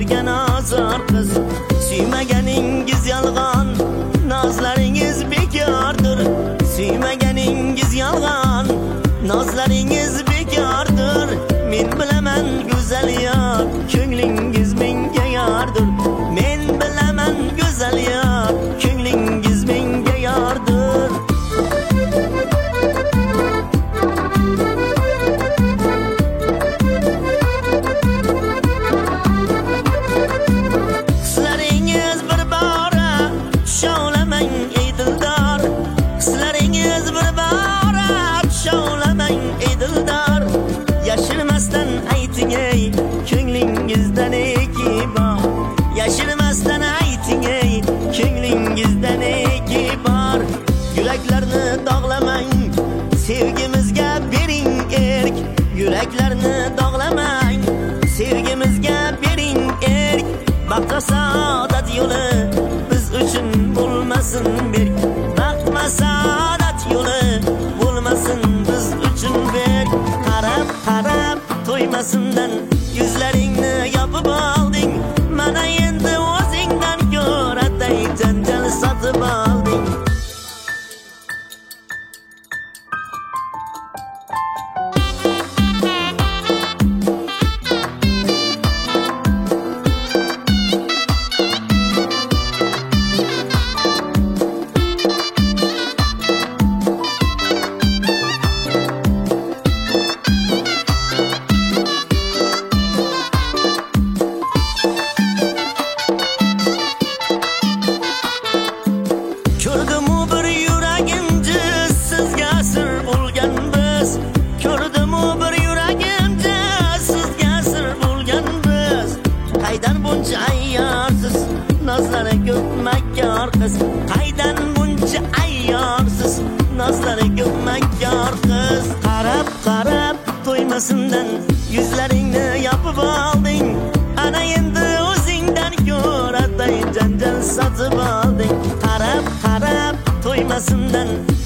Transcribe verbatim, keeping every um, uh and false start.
yurgan ozor qiz. Suymaganingiz yolg'on, nozlaringiz bekordir. Suymaganingiz yolg'on, nozlaringiz bekordir. Men bilaman go'zal yor, ko'nglingiz menga yordir. Men bilaman go'zal yor, ko'nglingiz menga yordir. Hislaringiz bir bora tushovlamang ey dildor. Hislaringiz bir bora tushovlamang ey dildor. Yashirmasdan ayting ey ko'nglingizda neki bor. Yashirmasdan ayting ey ko'nglingizda neki bor. Yuraklarni dog'lamang, sevgimizga bering erk. Yuraklarni dog'lamang, sevgimizga bering erk. Baxt va saodat yo'li biz uchun bo'lmasin berk. Baxt va saodat yo'li bo'lmasin biz uchun berk. Qarab qarab to'ymasindan yuzlaringni yopib olding. Mana endi o'zingdan ko'ratay janjal sotib olding. Ko'rdimu bir yuragimni sizga sir bo'lgan biz. Ko'rdimu bir yuragimni sizga sir bo'lgan biz. Qaydan buncha ayyorsiz, nozlari ko'p makkor qiz. Qaydan buncha ayyorsiz, nozlari ko'p makkor qiz. Qarab qarab to'ymasindan yuzlaringni yopib olding. Ana endi o'zingdan ko'ratay janjal sotib olding. Qarab qarab to'ymasindan